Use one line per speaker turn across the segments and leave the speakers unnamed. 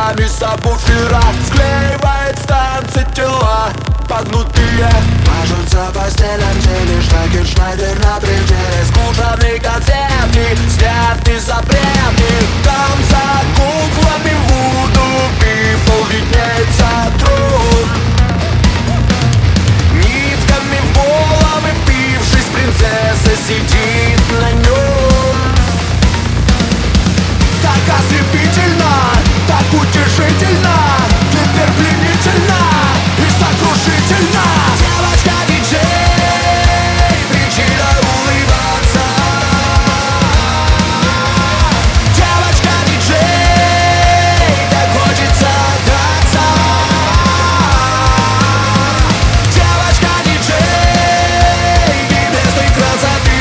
ногами сабвуфера, склеивает в танце тела погнутые. Мажутся по стенам тени, Шнайдер на пределе. Скушаны конфеты, сняты запреты. Там за куклами вуду пипл виднеется труп. Нитками в головы впившись, принцесса сидит на нем. Так ослепительно, так утешительно, теперь пленительно и сокрушительно. Девочка-диджей, причина улыбаться. Девочка-диджей, так хочется драться. Девочка-диджей, небесной красоты.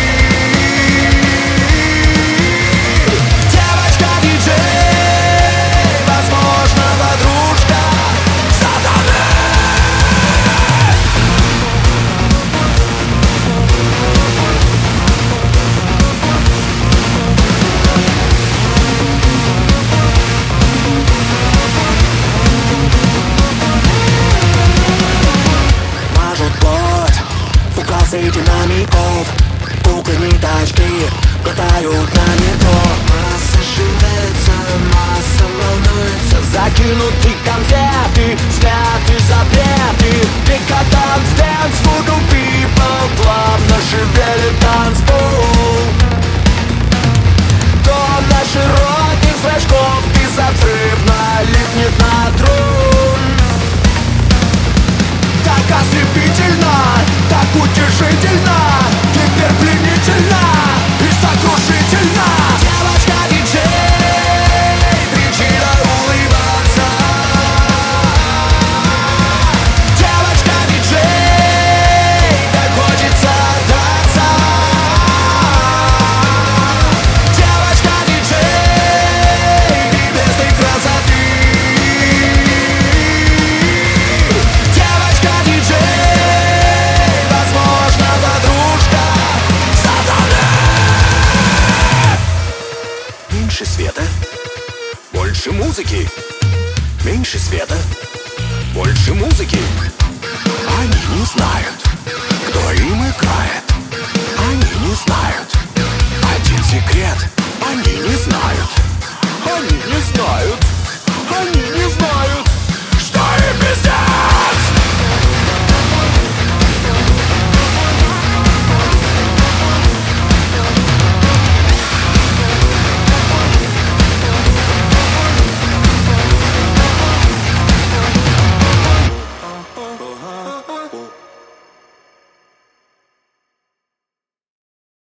Девочка-диджей, возможно, подружка сатаны. Мажут плоть, фугасы динамиков. Куклы тачки катают на метро. Масса шевелится, масса волнуется. Закинуты конфеты, сняты запреты. Декаданс, дэнс, вуду пипл плавно шевелит танцпол. Дом на широких флешков безотрывно липнет на трун. Так ослепительно, так утешительно, теперь пленительно и сокрушительно. Девочка-диджей, причина улыбаться. Девочка-диджей, так хочется драться. Девочка-диджей, небесной красоты. Девочка-диджей, возможно, подружка сатаны. Меньше света, больше музыки. Меньше света, больше музыки. Они не знают, кто им играет. Они не знают,